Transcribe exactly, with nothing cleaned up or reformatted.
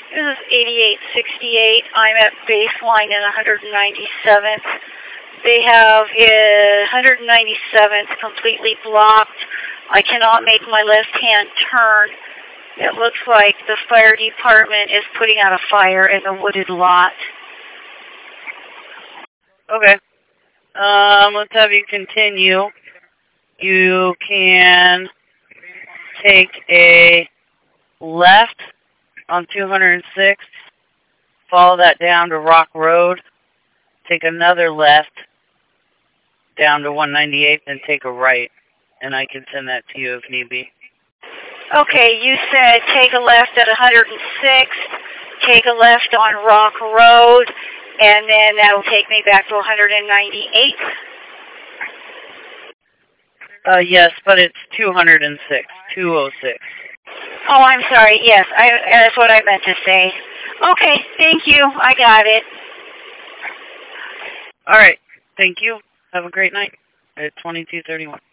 This is eighty-eight sixty-eight. I'm at baseline in one ninety-seventh. They have uh, one ninety-seventh completely blocked. I cannot make my left-hand turn. It looks like the fire department is putting out a fire in the wooded lot. Okay. Um, let's have you continue. You can take a left on two hundred sixth, follow that down to Rock Road, take another left down to one ninety-eighth, and take a right. And I can send that to you if need be. Okay, you said take a left at one hundred sixth, take a left on Rock Road, and then that will take me back to one ninety-eighth. Uh, yes, but it's two hundred six, two oh six. Oh, I'm sorry. Yes, I, that's what I meant to say. Okay, thank you. I got it. All right. Thank you. Have a great night at twenty-two thirty-one.